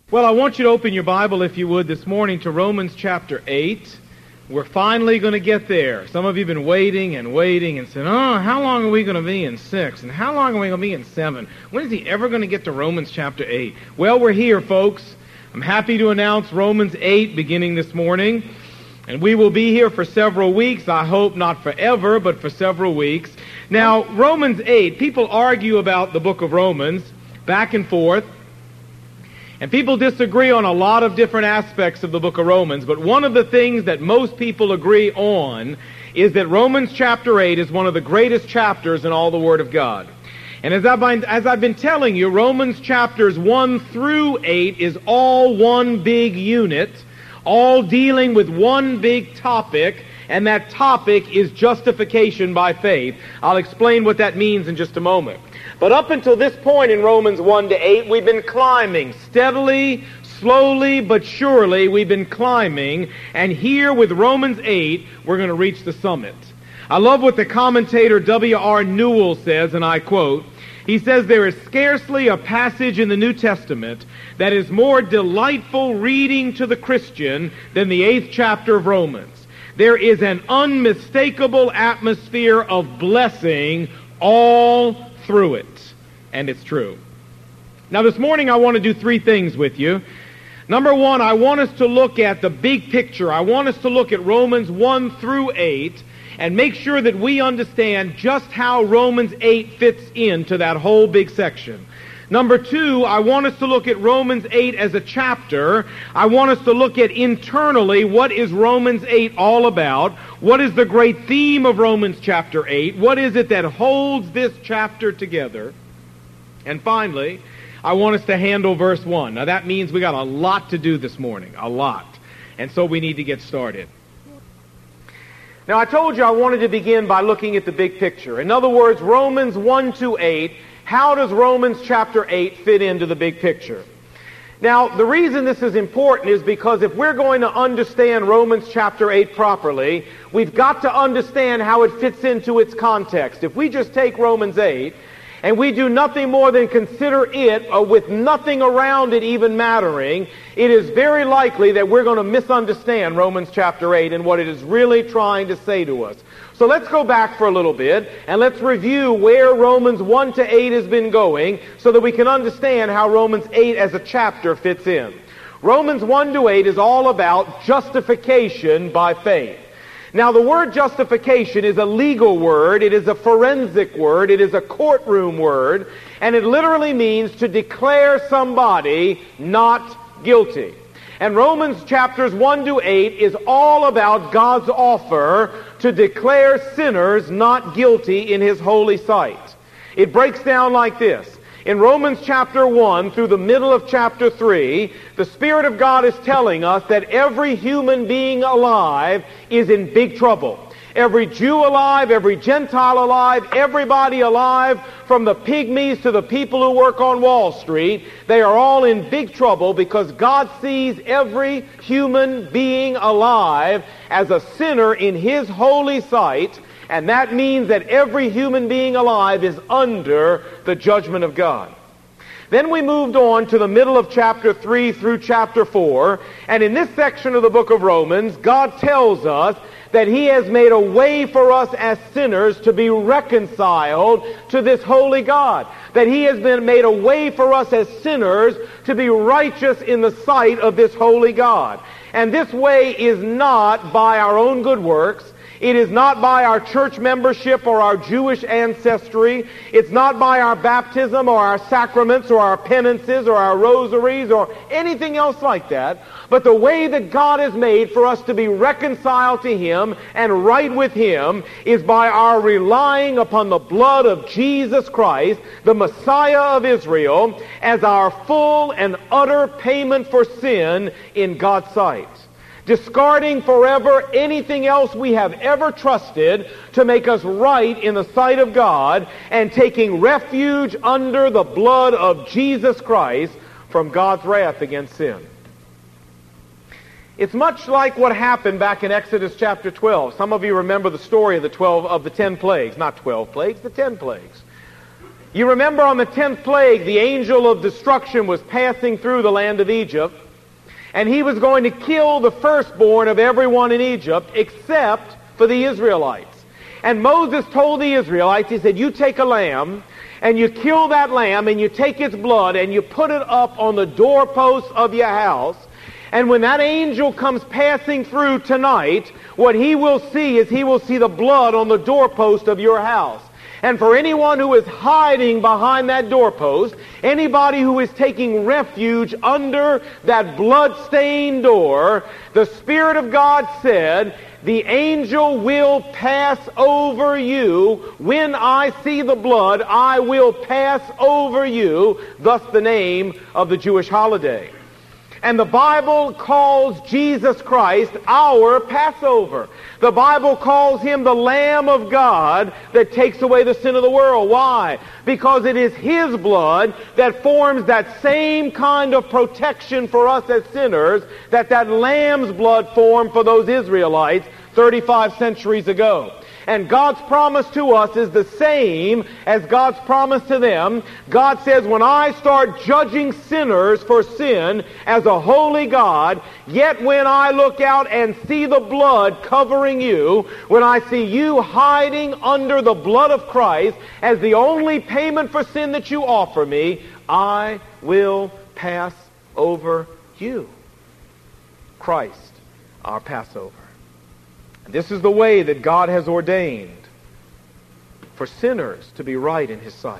Well, I want you to open your Bible, if you would, this morning to Romans chapter 8. We're finally going to get there. Some of you have been waiting and said, how long are we going to be in 6? And how long are we going to be in 7? When is he ever going to get to Romans chapter 8? Well, we're here, folks. I'm happy to announce Romans 8 beginning this morning. And we will be here for several weeks. I hope not forever, but for several weeks. Now, Romans 8, people argue about the book of Romans back and forth. And people disagree on a lot of different aspects of the book of Romans, but one of the things that most people agree on is that Romans chapter 8 is one of the greatest chapters in all the Word of God. And as I've been telling you, Romans chapters 1 through 8 is all one big unit, all dealing with one big topic, and that topic is justification by faith. I'll explain what that means in just a moment. But up until this point in Romans 1 to 8, we've been climbing steadily, slowly, but surely we've been climbing. And here with Romans 8, we're going to reach the summit. I love what the commentator W.R. Newell says, and I quote, he says, "There is scarcely a passage in the New Testament that is more delightful reading to the Christian than the 8th chapter of Romans. There is an unmistakable atmosphere of blessing all through it." And it's true. Now this morning I want to do three things with you. Number one, I want us to look at the big picture. I want us to look at Romans 1 through 8 and make sure that we understand just how Romans 8 fits into that whole big section. Number two, I want us to look at Romans 8 as a chapter. I want us to look at internally what is Romans 8 all about. What is the great theme of Romans chapter 8? What is it that holds this chapter together? And finally, I want us to handle verse 1. Now that means we got a lot to do this morning, a lot. And so we need to get started. Now I told you I wanted to begin by looking at the big picture. In other words, Romans 1 to 8, how does Romans chapter 8 fit into the big picture? Now, the reason this is important is because if we're going to understand Romans chapter 8 properly, we've got to understand how it fits into its context. If we just take Romans 8 and we do nothing more than consider it with nothing around it even mattering, it is very likely that we're going to misunderstand Romans chapter 8 and what it is really trying to say to us. So let's go back for a little bit and let's review where Romans 1 to 8 has been going so that we can understand how Romans 8 as a chapter fits in. Romans 1 to 8 is all about justification by faith. Now the word justification is a legal word, it is a forensic word, it is a courtroom word, and it literally means to declare somebody not guilty. And Romans chapters 1 to 8 is all about God's offer to declare sinners not guilty in His holy sight. It breaks down like this. In Romans chapter 1 through the middle of chapter 3, the Spirit of God is telling us that every human being alive is in big trouble. Every Jew alive, every Gentile alive, everybody alive, from the pygmies to the people who work on Wall Street, they are all in big trouble because God sees every human being alive as a sinner in His holy sight, and that means that every human being alive is under the judgment of God. Then we moved on to the middle of chapter 3 through chapter 4, and in this section of the book of Romans, God tells us that He has made a way for us as sinners to be reconciled to this holy God. That He has been made a way for us as sinners to be righteous in the sight of this holy God. And this way is not by our own good works. It is not by our church membership or our Jewish ancestry. It's not by our baptism or our sacraments or our penances or our rosaries or anything else like that. But the way that God has made for us to be reconciled to Him and right with Him is by our relying upon the blood of Jesus Christ, the Messiah of Israel, as our full and utter payment for sin in God's sight. Discarding forever anything else we have ever trusted to make us right in the sight of God, and taking refuge under the blood of Jesus Christ from God's wrath against sin. It's much like what happened back in Exodus chapter 12. Some of you remember the story of the 10 plagues. Not 12 plagues, the 10 plagues. You remember on the 10th plague, the angel of destruction was passing through the land of Egypt, and he was going to kill the firstborn of everyone in Egypt except for the Israelites. And Moses told the Israelites, he said, you take a lamb, and you kill that lamb, and you take its blood, and you put it up on the doorposts of your house, and when that angel comes passing through tonight, what he will see is he will see the blood on the doorpost of your house. And for anyone who is hiding behind that doorpost, anybody who is taking refuge under that blood-stained door, the Spirit of God said, the angel will pass over you. When I see the blood, I will pass over you. Thus the name of the Jewish holiday. And the Bible calls Jesus Christ our Passover. The Bible calls him the Lamb of God that takes away the sin of the world. Why? Because it is his blood that forms that same kind of protection for us as sinners that lamb's blood formed for those Israelites 35 centuries ago. And God's promise to us is the same as God's promise to them. God says, when I start judging sinners for sin as a holy God, yet when I look out and see the blood covering you, when I see you hiding under the blood of Christ as the only payment for sin that you offer me, I will pass over you. Christ, our Passover. This is the way that God has ordained for sinners to be right in his sight.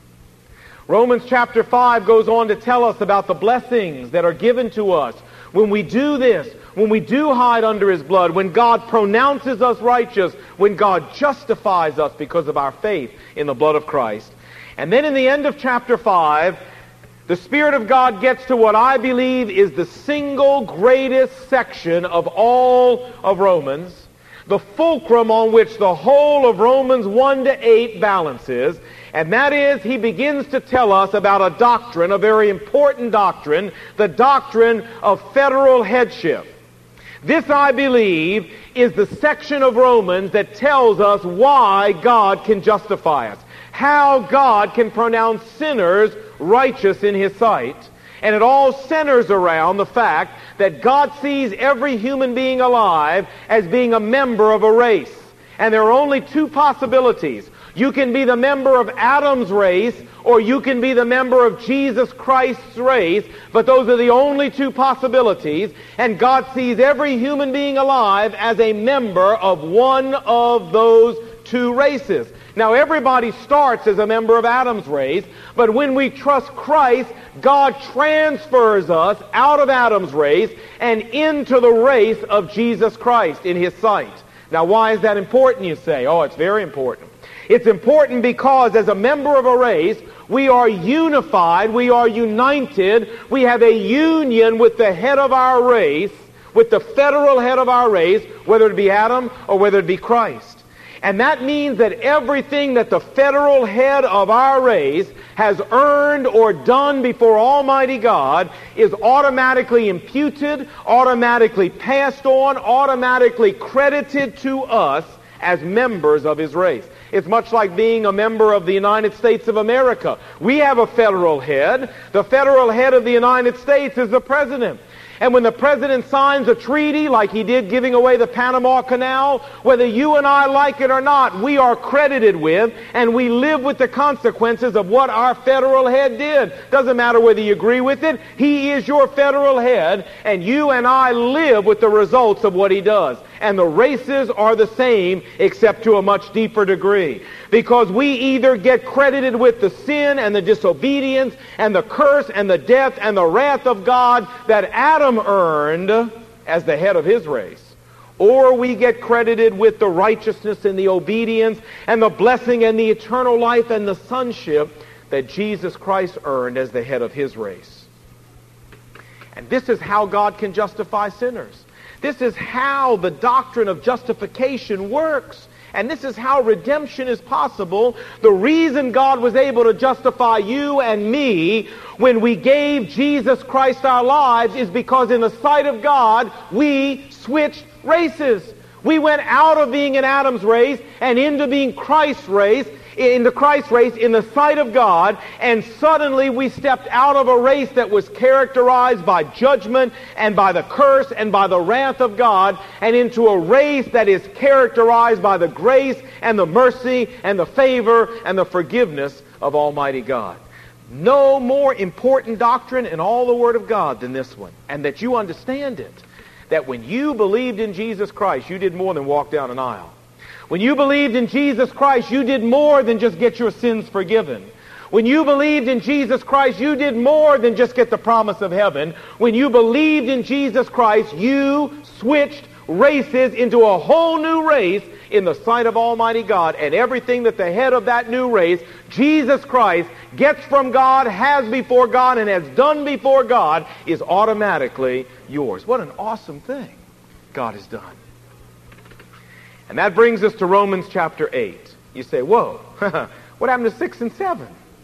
Romans chapter 5 goes on to tell us about the blessings that are given to us when we do this, when we do hide under his blood, when God pronounces us righteous, when God justifies us because of our faith in the blood of Christ. And then in the end of chapter 5, the Spirit of God gets to what I believe is the single greatest section of all of Romans, the fulcrum on which the whole of Romans 1 to 8 balances, and that is, he begins to tell us about a doctrine, a very important doctrine, the doctrine of federal headship. This, I believe, is the section of Romans that tells us why God can justify us, how God can pronounce sinners righteous in his sight. And it all centers around the fact that God sees every human being alive as being a member of a race. And there are only two possibilities. You can be the member of Adam's race, or you can be the member of Jesus Christ's race, but those are the only two possibilities. And God sees every human being alive as a member of one of those two races. Now, everybody starts as a member of Adam's race, but when we trust Christ, God transfers us out of Adam's race and into the race of Jesus Christ in his sight. Now, why is that important, you say? Oh, it's very important. It's important because as a member of a race, we are unified, we are united, we have a union with the head of our race, with the federal head of our race, whether it be Adam or whether it be Christ. And that means that everything that the federal head of our race has earned or done before Almighty God is automatically imputed, automatically passed on, automatically credited to us as members of his race. It's much like being a member of the United States of America. We have a federal head. The federal head of the United States is the president. And when the president signs a treaty like he did giving away the Panama Canal, whether you and I like it or not, we are credited with and we live with the consequences of what our federal head did. Doesn't matter whether you agree with it. He is your federal head, and you and I live with the results of what he does. And the races are the same, except to a much deeper degree. Because we either get credited with the sin and the disobedience and the curse and the death and the wrath of God that Adam earned as the head of his race, or we get credited with the righteousness and the obedience and the blessing and the eternal life and the sonship that Jesus Christ earned as the head of his race. And this is how God can justify sinners. This is how the doctrine of justification works. And this is how redemption is possible. The reason God was able to justify you and me when we gave Jesus Christ our lives is because in the sight of God, we switched races. We went out of being in Adam's race and into being Christ's race. into Christ's race in the sight of God, and suddenly we stepped out of a race that was characterized by judgment and by the curse and by the wrath of God, and into a race that is characterized by the grace and the mercy and the favor and the forgiveness of Almighty God. No more important doctrine in all the Word of God than this one, and that you understand it. That when you believed in Jesus Christ, you did more than walk down an aisle. When you believed in Jesus Christ, you did more than just get your sins forgiven. When you believed in Jesus Christ, you did more than just get the promise of heaven. When you believed in Jesus Christ, you switched races into a whole new race in the sight of Almighty God, and everything that the head of that new race, Jesus Christ, gets from God, has before God, and has done before God, is automatically yours. What an awesome thing God has done. And that brings us to Romans chapter 8. You say, whoa, what happened to 6 and 7?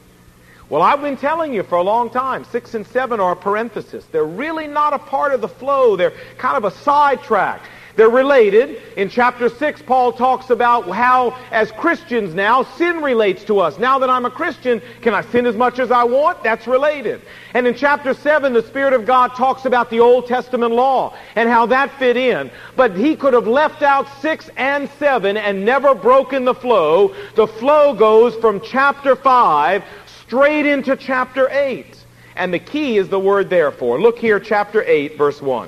Well, I've been telling you for a long time, 6 and 7 are a parenthesis. They're really not a part of the flow. They're kind of a sidetrack. They're related. In chapter 6, Paul talks about how, as Christians now, sin relates to us. Now that I'm a Christian, can I sin as much as I want? That's related. And in chapter 7, the Spirit of God talks about the Old Testament law and how that fit in. But he could have left out 6 and 7 and never broken the flow. The flow goes from chapter 5 straight into chapter 8. And the key is the word therefore. Look here, chapter 8, verse 1.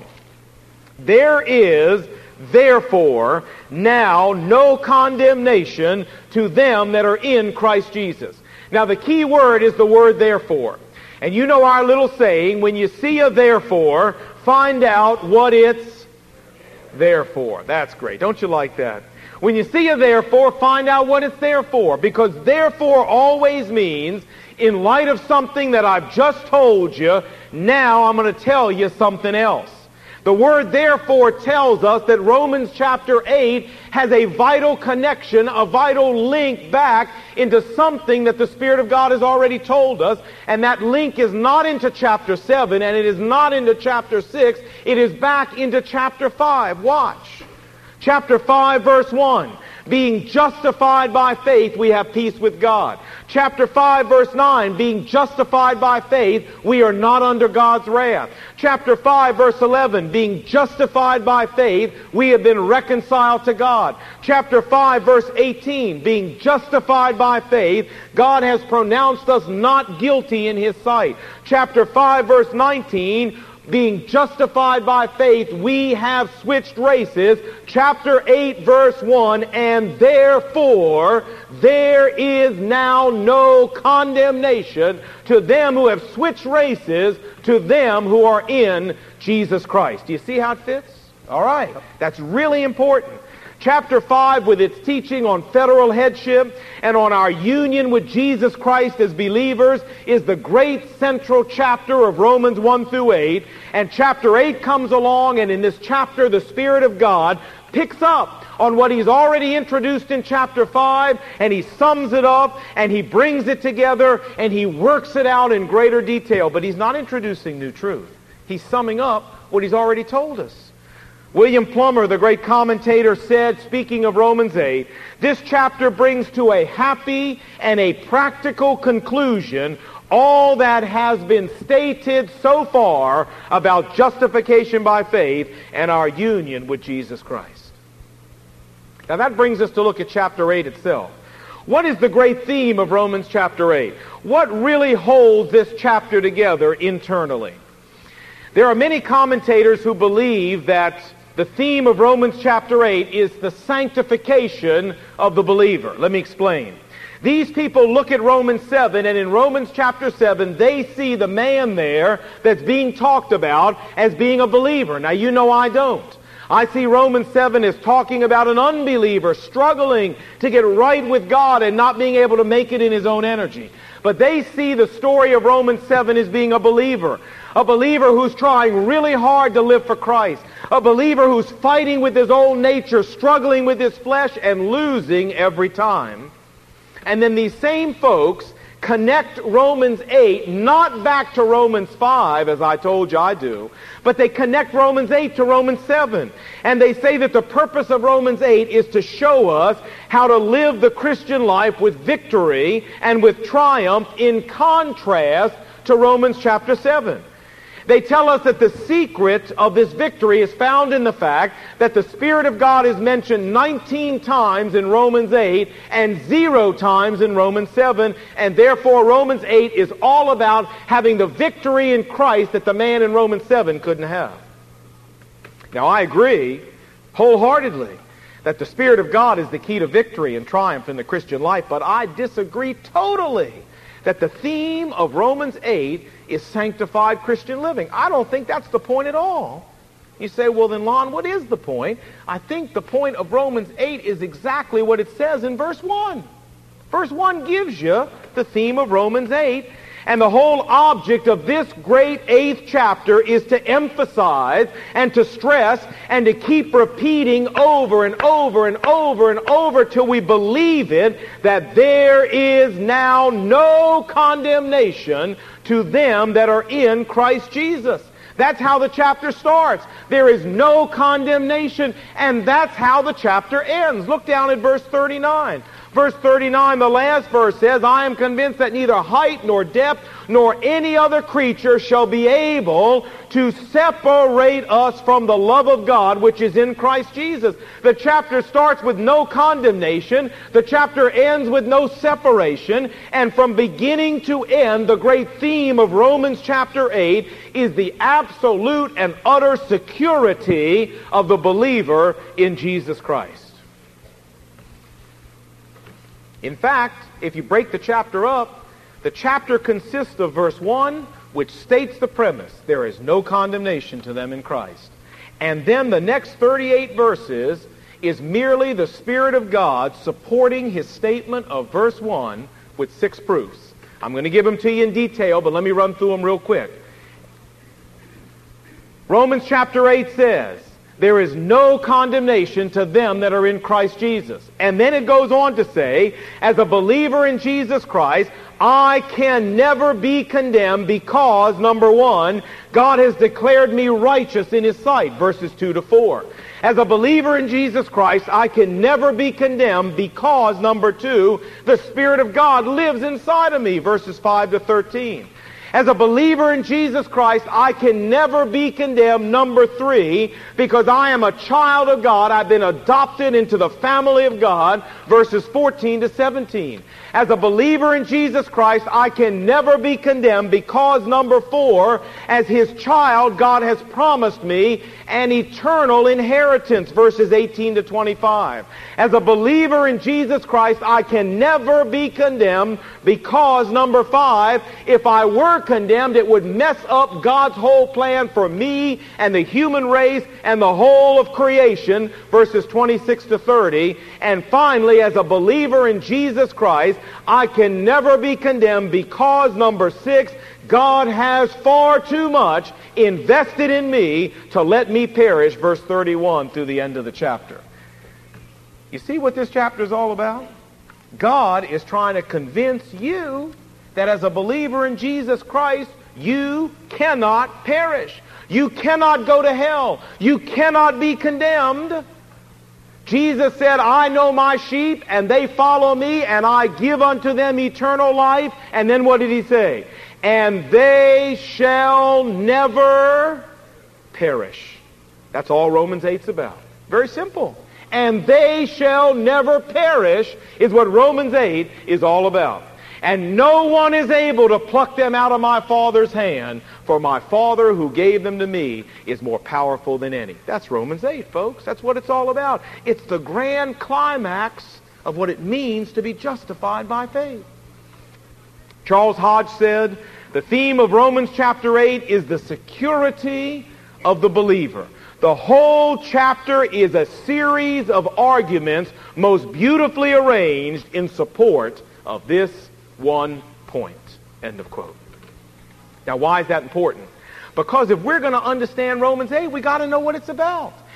There is, therefore, now no condemnation to them that are in Christ Jesus. Now, the key word is the word therefore. And you know our little saying, when you see a therefore, find out what it's there for. That's great. Don't you like that? When you see a therefore, find out what it's there for. Because therefore always means, in light of something that I've just told you, now I'm going to tell you something else. The word therefore tells us that Romans chapter 8 has a vital connection, a vital link back into something that the Spirit of God has already told us, and that link is not into chapter 7, and it is not into chapter 6, it is back into chapter 5. Watch. Chapter 5, verse 1. Being justified by faith, we have peace with God. Chapter 5, verse 9, being justified by faith, we are not under God's wrath. Chapter 5, verse 11, being justified by faith, we have been reconciled to God. Chapter 5, verse 18, being justified by faith, God has pronounced us not guilty in His sight. Chapter 5, verse 19, being justified by faith, we have switched races. Chapter 8, verse 1, and therefore there is now no condemnation to them who have switched races, to them who are in Jesus Christ. Do you see how it fits? All right. That's really important. Chapter 5, with its teaching on federal headship and on our union with Jesus Christ as believers, is the great central chapter of Romans 1 through 8. And chapter 8 comes along, and in this chapter, the Spirit of God picks up on what He's already introduced in chapter 5, and He sums it up, and He brings it together, and He works it out in greater detail. But He's not introducing new truth. He's summing up what He's already told us. William Plummer, the great commentator, said, speaking of Romans 8, this chapter brings to a happy and a practical conclusion all that has been stated so far about justification by faith and our union with Jesus Christ. Now that brings us to look at chapter 8 itself. What is the great theme of Romans chapter 8? What really holds this chapter together internally? There are many commentators who believe that the theme of Romans chapter 8 is the sanctification of the believer. Let me explain. These people look at Romans 7, and in Romans chapter 7, they see the man there that's being talked about as being a believer. Now, you know I don't. I see Romans 7 as talking about an unbeliever struggling to get right with God and not being able to make it in his own energy. But they see the story of Romans 7 as being a believer who's trying really hard to live for Christ, a believer who's fighting with his old nature, struggling with his flesh, and losing every time. And then these same folks connect Romans 8 not back to Romans 5, as I told you I do, but they connect Romans 8 to Romans 7. And they say that the purpose of Romans 8 is to show us how to live the Christian life with victory and with triumph in contrast to Romans chapter 7. They tell us that the secret of this victory is found in the fact that the Spirit of God is mentioned 19 times in Romans 8 and 0 times in Romans 7, and therefore Romans 8 is all about having the victory in Christ that the man in Romans 7 couldn't have. Now, I agree wholeheartedly that the Spirit of God is the key to victory and triumph in the Christian life, but I disagree totally that the theme of Romans 8 is sanctified Christian living. I don't think that's the point at all. You say, well then, Lon, what is the point? I think the point of Romans 8 is exactly what it says in verse 1. Verse 1 gives you the theme of Romans 8, and the whole object of this great 8th chapter is to emphasize and to stress and to keep repeating over and over and over and over till we believe it, that there is now no condemnation to them that are in Christ Jesus. That's how the chapter starts. There is no condemnation, and that's how the chapter ends. Look down at verse 39. Verse 39, the last verse says, I am convinced that neither height nor depth nor any other creature shall be able to separate us from the love of God which is in Christ Jesus. The chapter starts with no condemnation. The chapter ends with no separation. And from beginning to end, the great theme of Romans chapter 8 is the absolute and utter security of the believer in Jesus Christ. In fact, if you break the chapter up, the chapter consists of verse 1, which states the premise, there is no condemnation to them in Christ. And then the next 38 verses is merely the Spirit of God supporting his statement of verse 1 with 6 proofs. I'm going to give them to you in detail, but let me run through them real quick. Romans chapter 8 says, there is no condemnation to them that are in Christ Jesus. And then it goes on to say, as a believer in Jesus Christ, I can never be condemned because, number 1, God has declared me righteous in his sight, verses 2 to 4. As a believer in Jesus Christ, I can never be condemned because, number 2, the Spirit of God lives inside of me, verses 5 to 13. As a believer in Jesus Christ, I can never be condemned, number 3, because I am a child of God. I've been adopted into the family of God, verses 14 to 17. As a believer in Jesus Christ, I can never be condemned because, number 4, as his child, God has promised me an eternal inheritance, verses 18 to 25. As a believer in Jesus Christ, I can never be condemned because, number 5, if I were condemned, it would mess up God's whole plan for me and the human race and the whole of creation, verses 26 to 30. And finally, as a believer in Jesus Christ, I can never be condemned because, number 6, God has far too much invested in me to let me perish, verse 31 through the end of the chapter. You see what this chapter is all about? God is trying to convince you that as a believer in Jesus Christ, you cannot perish. You cannot go to hell. You cannot be condemned. Jesus said, I know my sheep, and they follow me, and I give unto them eternal life. And then what did he say? And they shall never perish. That's all Romans 8's about. Very simple. And they shall never perish is what Romans 8 is all about. And no one is able to pluck them out of my Father's hand, for my Father who gave them to me is more powerful than any. That's Romans 8, folks. That's what it's all about. It's the grand climax of what it means to be justified by faith. Charles Hodge said, the theme of Romans chapter 8 is the security of the believer. The whole chapter is a series of arguments most beautifully arranged in support of this one point. End of quote. Now, why is that important? Because if we're going to understand Romans 8, we got to know what it's about.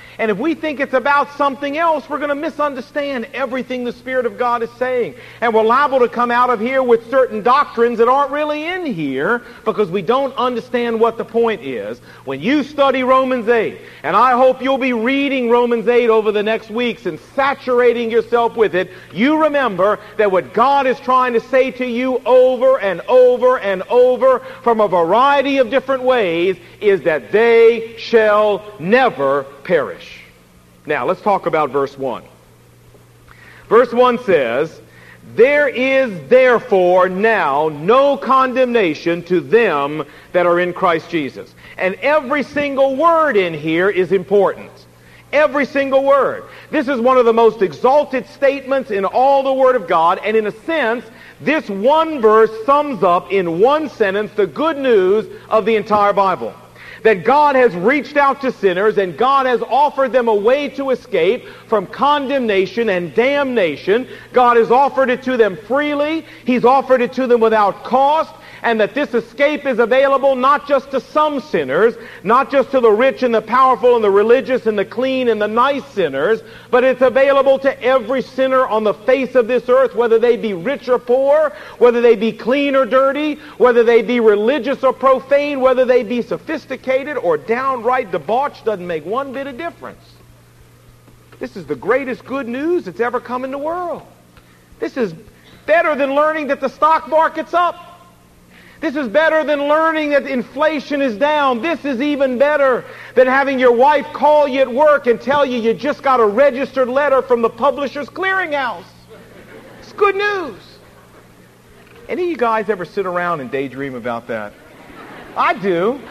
And if we think it's about something else, we're going to misunderstand everything the Spirit of God is saying. And we're liable to come out of here with certain doctrines that aren't really in here because we don't understand what the point is. When you study Romans 8, and I hope you'll be reading Romans 8 over the next weeks and saturating yourself with it, you remember that what God is trying to say to you over and over and over from a variety of different ways is that they shall never perish. Now, let's talk about verse 1. Verse 1 says, "There is therefore now no condemnation to them that are in Christ Jesus." And every single word in here is important. Every single word. This is one of the most exalted statements in all the Word of God, and in a sense, this one verse sums up in one sentence the good news of the entire Bible. That God has reached out to sinners and God has offered them a way to escape from condemnation and damnation. God has offered it to them freely. He's offered it to them without cost. And that this escape is available not just to some sinners, not just to the rich and the powerful and the religious and the clean and the nice sinners, but it's available to every sinner on the face of this earth, whether they be rich or poor, whether they be clean or dirty, whether they be religious or profane, whether they be sophisticated or downright debauched, doesn't make one bit of difference. This is the greatest good news that's ever come in the world. This is better than learning that the stock market's up. This is better than learning that inflation is down. This is even better than having your wife call you at work and tell you you just got a registered letter from the Publishers Clearinghouse. It's good news. Any of you guys ever sit around and daydream about that? I do.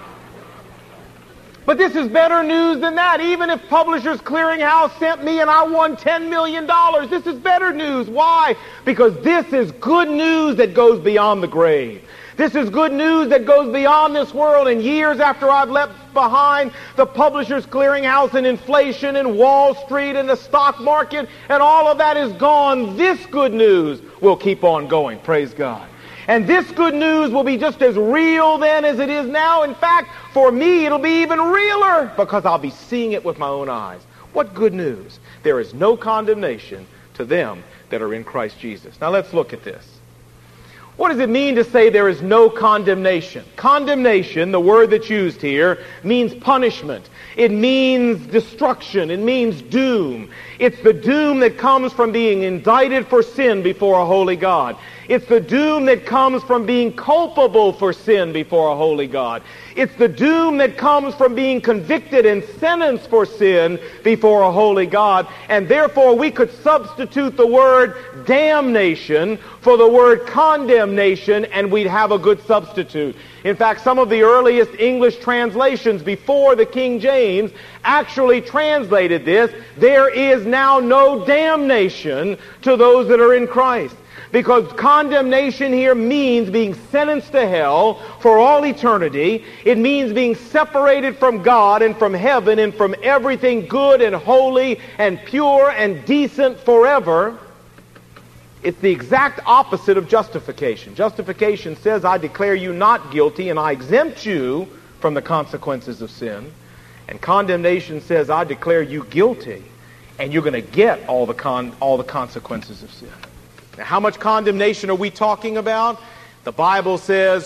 But this is better news than that. Even if Publishers Clearinghouse sent me and I won $10 million, this is better news. Why? Because this is good news that goes beyond the grave. This is good news that goes beyond this world. And years after I've left behind the Publishers Clearinghouse and inflation and Wall Street and the stock market and all of that is gone, this good news will keep on going. Praise God. And this good news will be just as real then as it is now. In fact, for me, it'll be even realer because I'll be seeing it with my own eyes. What good news? There is no condemnation to them that are in Christ Jesus. Now let's look at this. What does it mean to say there is no condemnation? Condemnation, the word that's used here, means punishment. It means destruction. It means doom. It's the doom that comes from being indicted for sin before a holy God. It's the doom that comes from being culpable for sin before a holy God. It's the doom that comes from being convicted and sentenced for sin before a holy God. And therefore we could substitute the word damnation for the word condemnation and we'd have a good substitute. In fact, some of the earliest English translations before the King James actually translated this, "There is now no damnation to those that are in Christ." Because condemnation here means being sentenced to hell for all eternity. It means being separated from God and from heaven and from everything good and holy and pure and decent forever. It's the exact opposite of justification. Justification says, I declare you not guilty and I exempt you from the consequences of sin. And condemnation says, I declare you guilty and you're going to get all the consequences of sin. Now, how much condemnation are we talking about? The Bible says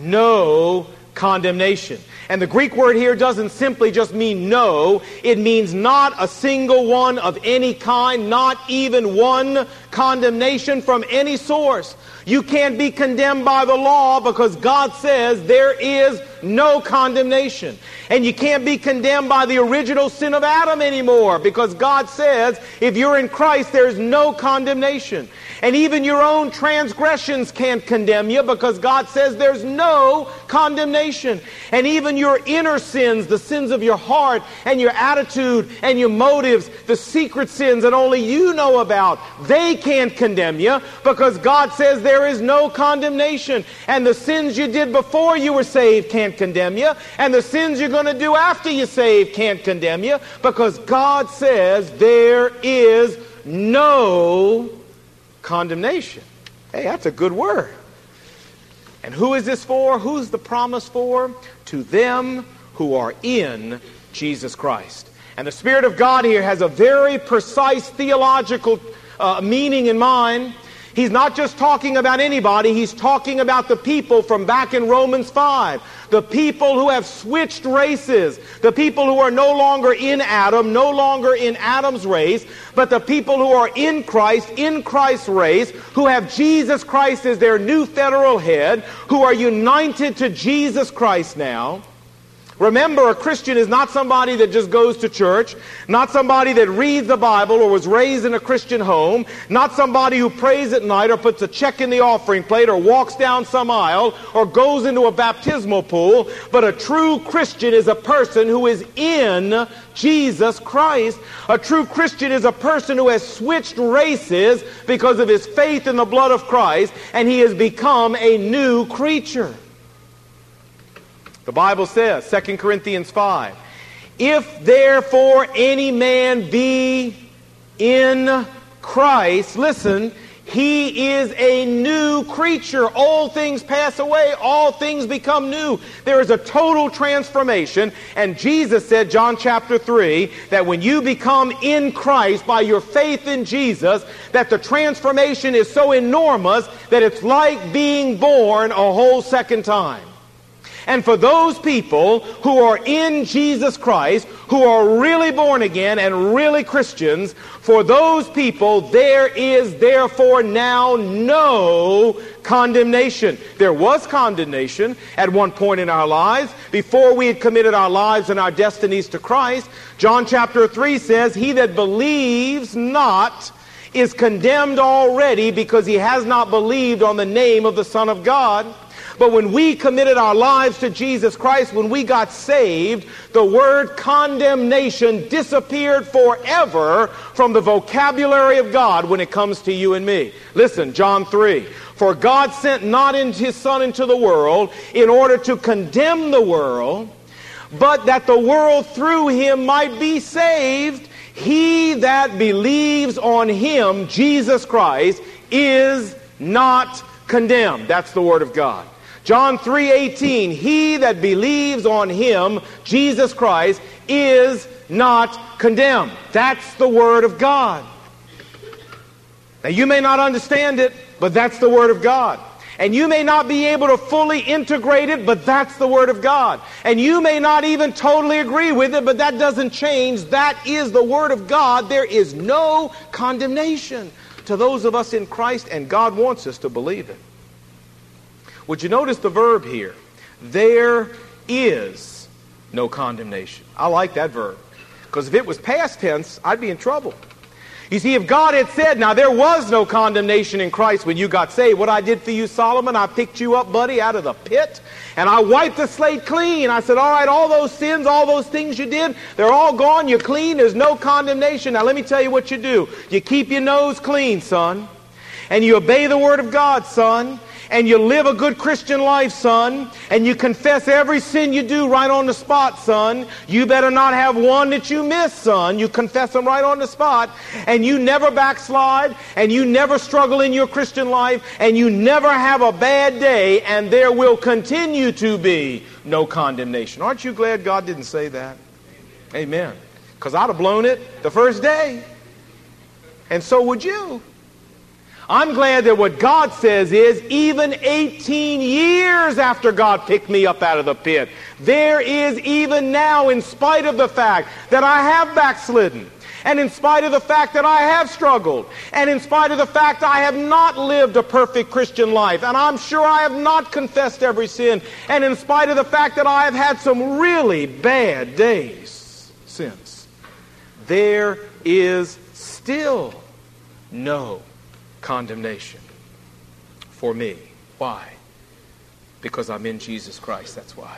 no condemnation. And the Greek word here doesn't simply just mean no. It means not a single one of any kind, not even one condemnation from any source. You can't be condemned by the law because God says there is no condemnation. And you can't be condemned by the original sin of Adam anymore because God says if you're in Christ there's no condemnation. And even your own transgressions can't condemn you because God says there's no condemnation. And even your inner sins, the sins of your heart and your attitude and your motives, the secret sins that only you know about, they can't condemn you because God says there is no condemnation. And the sins you did before you were saved can't condemn you. And the sins you're going to do after you're saved can't condemn you because God says there is no condemnation. Hey, that's a good word. And who is this for? Who's the promise for? To them who are in Jesus Christ. And the Spirit of God here has a very precise theological meaning in mind. He's not just talking about anybody, he's talking about the people from back in Romans 5. The people who have switched races. The people who are no longer in Adam, no longer in Adam's race, but the people who are in Christ's race, who have Jesus Christ as their new federal head, who are united to Jesus Christ now. Remember, a Christian is not somebody that just goes to church, not somebody that reads the Bible or was raised in a Christian home, not somebody who prays at night or puts a check in the offering plate or walks down some aisle or goes into a baptismal pool, but a true Christian is a person who is in Jesus Christ. A true Christian is a person who has switched races because of his faith in the blood of Christ, and he has become a new creature. The Bible says, 2 Corinthians 5, if therefore any man be in Christ, listen, he is a new creature. Old things pass away, all things become new. There is a total transformation, and Jesus said, John chapter 3, that when you become in Christ by your faith in Jesus, that the transformation is so enormous that it's like being born a whole second time. And for those people who are in Jesus Christ, who are really born again and really Christians, for those people there is therefore now no condemnation. There was condemnation at one point in our lives before we had committed our lives and our destinies to Christ. John chapter 3 says, he that believes not is condemned already because he has not believed on the name of the Son of God. But when we committed our lives to Jesus Christ, when we got saved, the word condemnation disappeared forever from the vocabulary of God when it comes to you and me. Listen, John 3. For God sent not his Son into the world in order to condemn the world, but that the world through him might be saved. He that believes on him, Jesus Christ, is not condemned. That's the word of God. John 3:18, he that believes on him, Jesus Christ, is not condemned. That's the word of God. Now you may not understand it, but that's the word of God. And you may not be able to fully integrate it, but that's the word of God. And you may not even totally agree with it, but that doesn't change. That is the word of God. There is no condemnation to those of us in Christ, and God wants us to believe it. Would you notice the verb here? There is no condemnation. I like that verb, because if it was past tense, I'd be in trouble. You see, if God had said, now there was no condemnation in Christ when you got saved, what I did for you, Solomon, I picked you up, buddy, out of the pit, and I wiped the slate clean. I said, all right, all those sins, all those things you did, they're all gone, you're clean, there's no condemnation. Now let me tell you what you do. You keep your nose clean, son, and you obey the word of God, son, and you live a good Christian life, son, and you confess every sin you do right on the spot, son. You better not have one that you miss, son. You confess them right on the spot, and you never backslide, and you never struggle in your Christian life, and you never have a bad day, and there will continue to be no condemnation. Aren't you glad God didn't say that? Amen. Because I'd have blown it the first day, and so would you. I'm glad that what God says is, even 18 years after God picked me up out of the pit, there is even now, in spite of the fact that I have backslidden, and in spite of the fact that I have struggled, and in spite of the fact I have not lived a perfect Christian life, and I'm sure I have not confessed every sin, and in spite of the fact that I have had some really bad days since, there is still no condemnation for me. Why? Because I'm in Jesus Christ. That's why.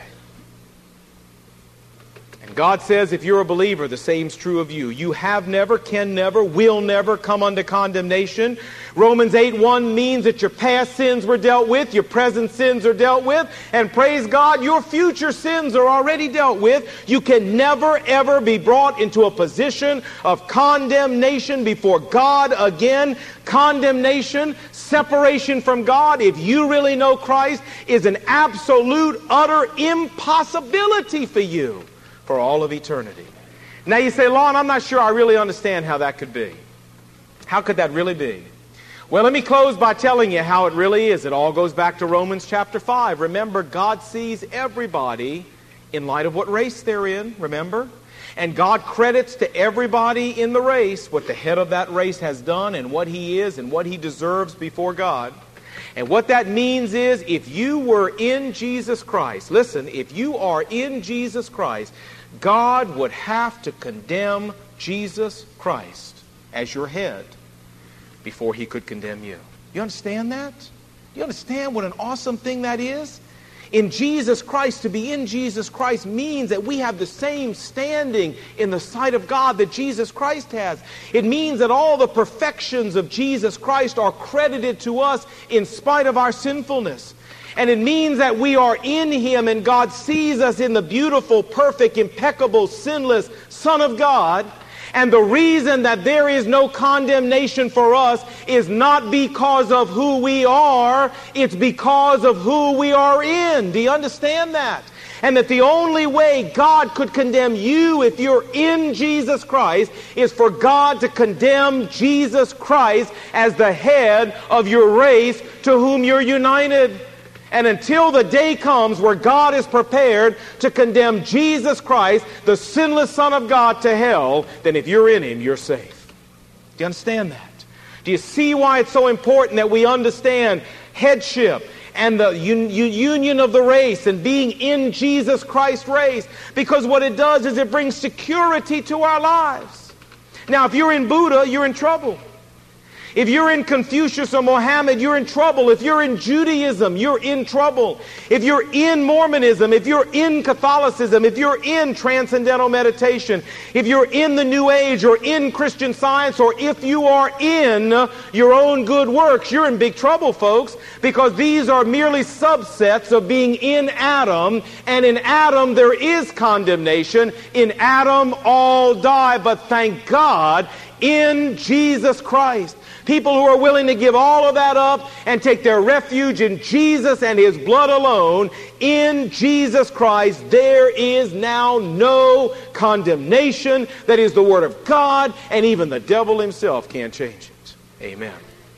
And God says if you're a believer, the same's true of you. You have never, can never, will never come under condemnation. Romans 8:1 means that your past sins were dealt with, your present sins are dealt with, and praise God, your future sins are already dealt with. You can never, ever be brought into a position of condemnation before God again. Condemnation, separation from God, if you really know Christ, is an absolute, utter impossibility for you for all of eternity. Now you say, Lon, I'm not sure I really understand how that could be. How could that really be? Well, let me close by telling you how it really is. It all goes back to Romans chapter 5. Remember, God sees everybody in light of what race they're in, remember? And God credits to everybody in the race what the head of that race has done and what he is and what he deserves before God. And what that means is, if you were in Jesus Christ, listen, if you are in Jesus Christ, God would have to condemn Jesus Christ as your head before he could condemn you. You understand that? You understand what an awesome thing that is? In Jesus Christ, to be in Jesus Christ means that we have the same standing in the sight of God that Jesus Christ has. It means that all the perfections of Jesus Christ are credited to us in spite of our sinfulness. And it means that we are in him and God sees us in the beautiful, perfect, impeccable, sinless Son of God. And the reason that there is no condemnation for us is not because of who we are, it's because of who we are in. Do you understand that? And that the only way God could condemn you if you're in Jesus Christ is for God to condemn Jesus Christ as the head of your race to whom you're united. And until the day comes where God is prepared to condemn Jesus Christ, the sinless Son of God, to hell, then if you're in him, you're safe. Do you understand that? Do you see why it's so important that we understand headship and the union of the race and being in Jesus Christ's race? Because what it does is it brings security to our lives. Now, if you're in Buddha, you're in trouble. If you're in Confucius or Mohammed, you're in trouble. If you're in Judaism, you're in trouble. If you're in Mormonism, if you're in Catholicism, if you're in Transcendental Meditation, if you're in the New Age or in Christian Science, or if you are in your own good works, you're in big trouble, folks, because these are merely subsets of being in Adam, and in Adam there is condemnation. In Adam all die, but thank God, in Jesus Christ. People who are willing to give all of that up and take their refuge in Jesus and his blood alone, in Jesus Christ, there is now no condemnation. That is the word of God, and even the devil himself can't change it. Amen.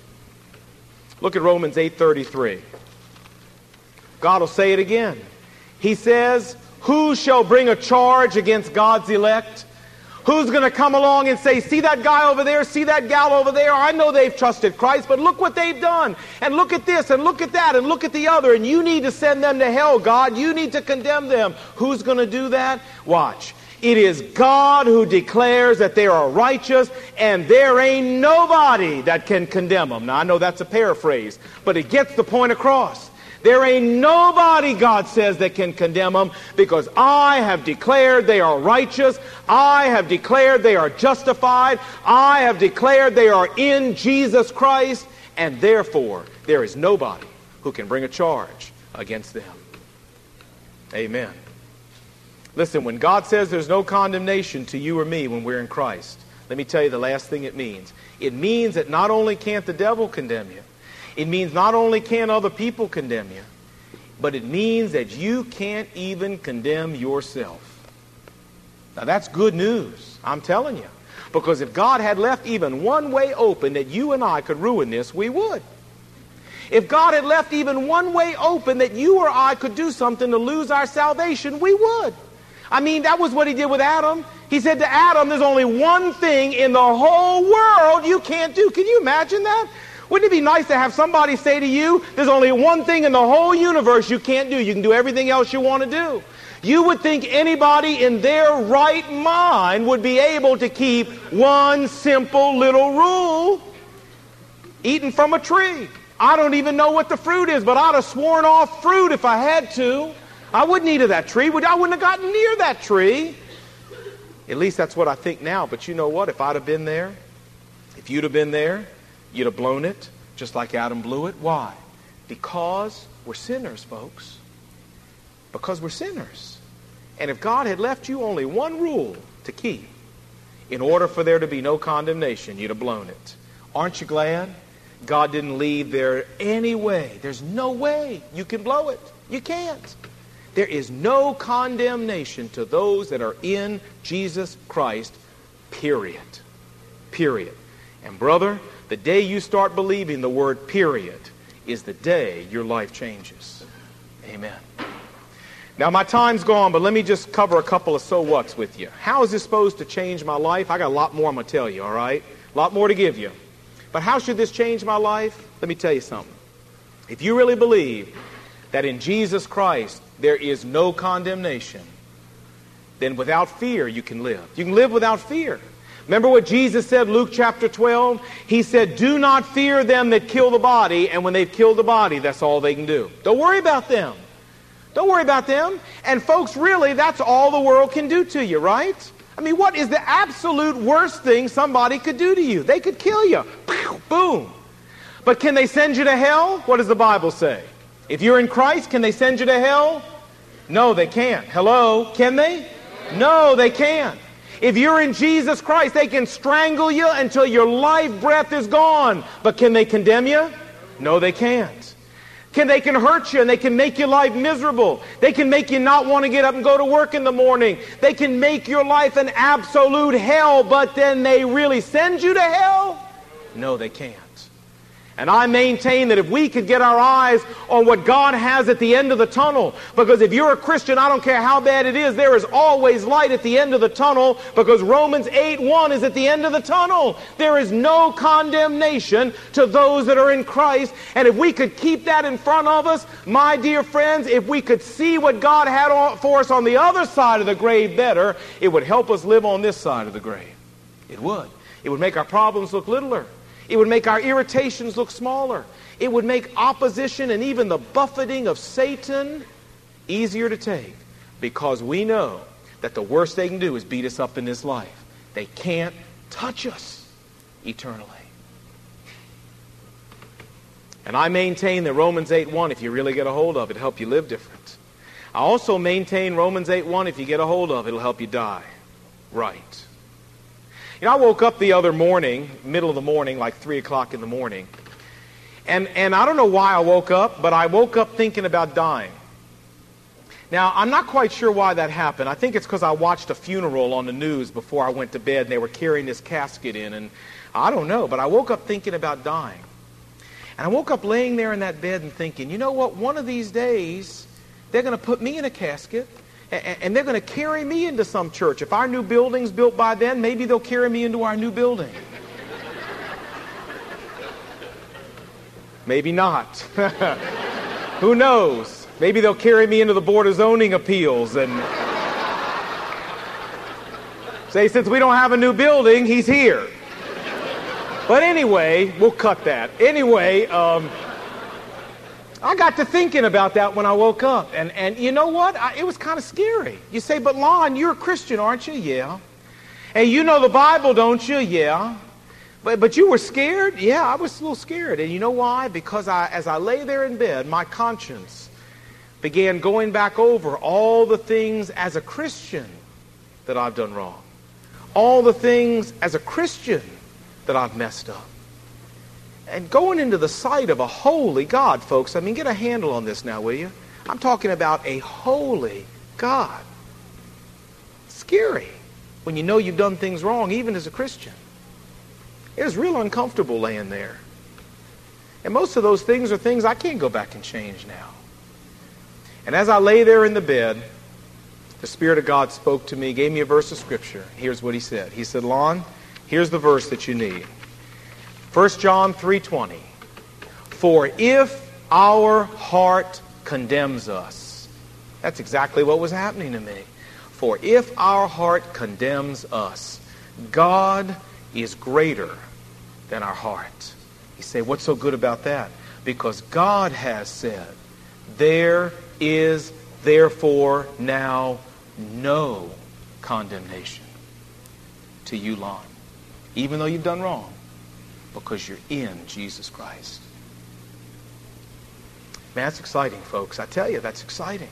Look at Romans 8:33. God will say it again. He says, who shall bring a charge against God's elect? Who's going to come along and say, see that guy over there, see that gal over there, I know they've trusted Christ, but look what they've done, and look at this, and look at that, and look at the other, and you need to send them to hell, God, you need to condemn them. Who's going to do that? Watch. It is God who declares that they are righteous, and there ain't nobody that can condemn them. Now, I know that's a paraphrase, but it gets the point across. There ain't nobody, God says, that can condemn them, because I have declared they are righteous. I have declared they are justified. I have declared they are in Jesus Christ, and therefore there is nobody who can bring a charge against them. Amen. Listen, when God says there's no condemnation to you or me when we're in Christ, let me tell you the last thing it means. It means that not only can't the devil condemn you, it means not only can other people condemn you, but it means that you can't even condemn yourself. Now that's good news, I'm telling you. Because if God had left even one way open that you and I could ruin this, we would. If God had left even one way open that you or I could do something to lose our salvation, we would. I mean, that was what he did with Adam. He said to Adam, there's only one thing in the whole world you can't do. Can you imagine that? Wouldn't it be nice to have somebody say to you, there's only one thing in the whole universe you can't do. You can do everything else you want to do. You would think anybody in their right mind would be able to keep one simple little rule: eating from a tree. I don't even know what the fruit is, but I'd have sworn off fruit if I had to. I wouldn't eat of that tree. I wouldn't have gotten near that tree. At least that's what I think now. But you know what? If I'd have been there, if you'd have been there, you'd have blown it just like Adam blew it. Why? Because we're sinners, folks. Because we're sinners. And if God had left you only one rule to keep in order for there to be no condemnation, you'd have blown it. Aren't you glad God didn't leave there any way? There's no way you can blow it. You can't. There is no condemnation to those that are in Jesus Christ, period. Period. And brother, the day you start believing the word period is the day your life changes. Amen. Now my time's gone, but let me just cover a couple of so whats with you. How is this supposed to change my life? I got a lot more I'm going to tell you, all right? A lot more to give you. But how should this change my life? Let me tell you something. If you really believe that in Jesus Christ there is no condemnation, then without fear you can live. You can live without fear. Remember what Jesus said, Luke chapter 12? He said, do not fear them that kill the body, and when they've killed the body, that's all they can do. Don't worry about them. Don't worry about them. And folks, really, that's all the world can do to you, right? I mean, what is the absolute worst thing somebody could do to you? They could kill you. Boom. But can they send you to hell? What does the Bible say? If you're in Christ, can they send you to hell? No, they can't. Hello? Can they? No, they can't. If you're in Jesus Christ, they can strangle you until your life breath is gone. But can they condemn you? No, they can't. They can hurt you and they can make your life miserable. They can make you not want to get up and go to work in the morning. They can make your life an absolute hell, but then they really send you to hell? No, they can't. And I maintain that if we could get our eyes on what God has at the end of the tunnel, because if you're a Christian, I don't care how bad it is, there is always light at the end of the tunnel, because Romans 8:1 is at the end of the tunnel. There is no condemnation to those that are in Christ. And if we could keep that in front of us, my dear friends, if we could see what God had for us on the other side of the grave better, it would help us live on this side of the grave. It would. It would make our problems look littler. It would make our irritations look smaller. It would make opposition and even the buffeting of Satan easier to take, because we know that the worst they can do is beat us up in this life. They can't touch us eternally. And I maintain that Romans 8:1, if you really get a hold of it, it'll help you live different. I also maintain Romans 8:1, if you get a hold of it, it'll help you die right. You know, I woke up the other morning, middle of the morning, like 3 o'clock in the morning. And I don't know why I woke up, but I woke up thinking about dying. Now, I'm not quite sure why that happened. I think it's because I watched a funeral on the news before I went to bed, and they were carrying this casket in. And I don't know, but I woke up thinking about dying. And I woke up laying there in that bed and thinking, you know what, one of these days, they're going to put me in a casket. And they're going to carry me into some church. If our new building's built by then, maybe they'll carry me into our new building. Maybe not. Who knows? Maybe they'll carry me into the Board of Zoning Appeals and say, since we don't have a new building, he's here. But anyway, we'll cut that. Anyway, I got to thinking about that when I woke up. And you know what? It was kind of scary. You say, but Lon, you're a Christian, aren't you? Yeah. And you know the Bible, don't you? Yeah. But you were scared? Yeah, I was a little scared. And you know why? Because as I lay there in bed, my conscience began going back over all the things as a Christian that I've done wrong. All the things as a Christian that I've messed up. And going into the sight of a holy God, folks, I mean, get a handle on this now, will you? I'm talking about a holy God. Scary when you know you've done things wrong, even as a Christian. It was real uncomfortable laying there. And most of those things are things I can't go back and change now. And as I lay there in the bed, the Spirit of God spoke to me, gave me a verse of Scripture. Here's what He said. He said, Lon, here's the verse that you need. 1 John 3:20. For if our heart condemns us. That's exactly what was happening to me. For if our heart condemns us, God is greater than our heart. You say, what's so good about that? Because God has said, there is therefore now no condemnation to you, Lon. Even though you've done wrong. Because you're in Jesus Christ. Man, that's exciting, folks. I tell you, that's exciting.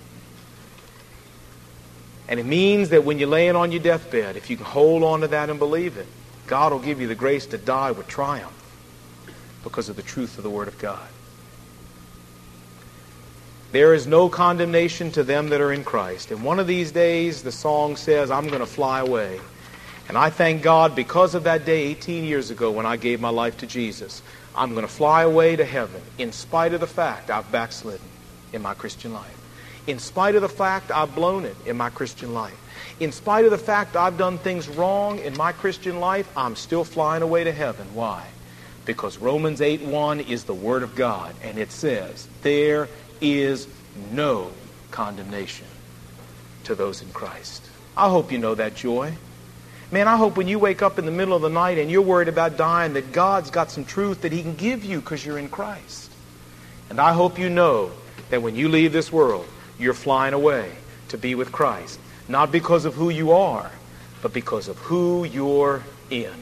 And it means that when you're laying on your deathbed, if you can hold on to that and believe it, God will give you the grace to die with triumph because of the truth of the Word of God. There is no condemnation to them that are in Christ. And one of these days, the song says, I'm going to fly away. And I thank God because of that day 18 years ago when I gave my life to Jesus. I'm going to fly away to heaven in spite of the fact I've backslidden in my Christian life. In spite of the fact I've blown it in my Christian life. In spite of the fact I've done things wrong in my Christian life, I'm still flying away to heaven. Why? Because Romans 8:1 is the Word of God, and it says, there is no condemnation to those in Christ. I hope you know that joy. Man, I hope when you wake up in the middle of the night and you're worried about dying, that God's got some truth that He can give you because you're in Christ. And I hope you know that when you leave this world, you're flying away to be with Christ. Not because of who you are, but because of who you're in.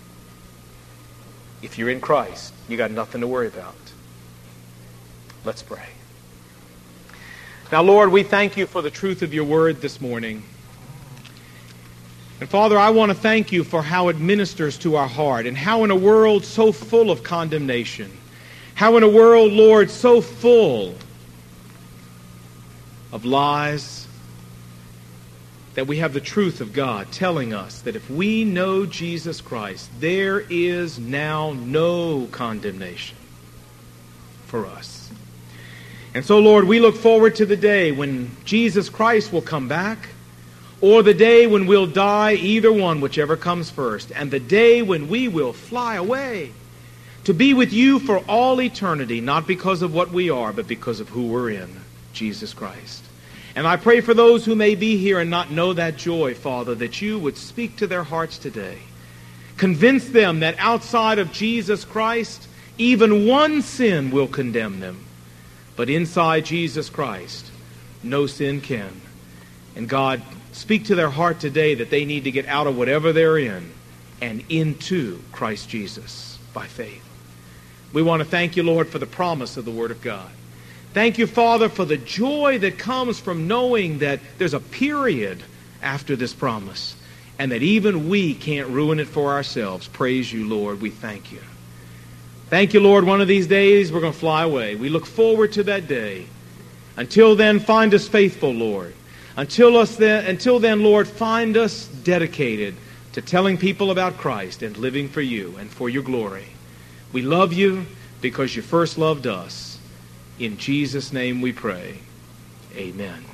If you're in Christ, you got nothing to worry about. Let's pray. Now, Lord, we thank you for the truth of your word this morning. And Father, I want to thank you for how it ministers to our heart, and how in a world so full of condemnation, how in a world, Lord, so full of lies, that we have the truth of God telling us that if we know Jesus Christ, there is now no condemnation for us. And so, Lord, we look forward to the day when Jesus Christ will come back, or the day when we'll die, either one, whichever comes first, and the day when we will fly away to be with you for all eternity, not because of what we are, but because of who we're in, Jesus Christ. And I pray for those who may be here and not know that joy, Father, that you would speak to their hearts today. Convince them that outside of Jesus Christ, even one sin will condemn them. But inside Jesus Christ, no sin can. And God, speak to their heart today that they need to get out of whatever they're in and into Christ Jesus by faith. We want to thank you, Lord, for the promise of the Word of God. Thank you, Father, for the joy that comes from knowing that there's a period after this promise, and that even we can't ruin it for ourselves. Praise you, Lord. We thank you. Thank you, Lord. One of these days we're going to fly away. We look forward to that day. Until then, find us faithful, Lord. Until then, Lord, find us dedicated to telling people about Christ and living for you and for your glory. We love you because you first loved us. In Jesus' name we pray. Amen.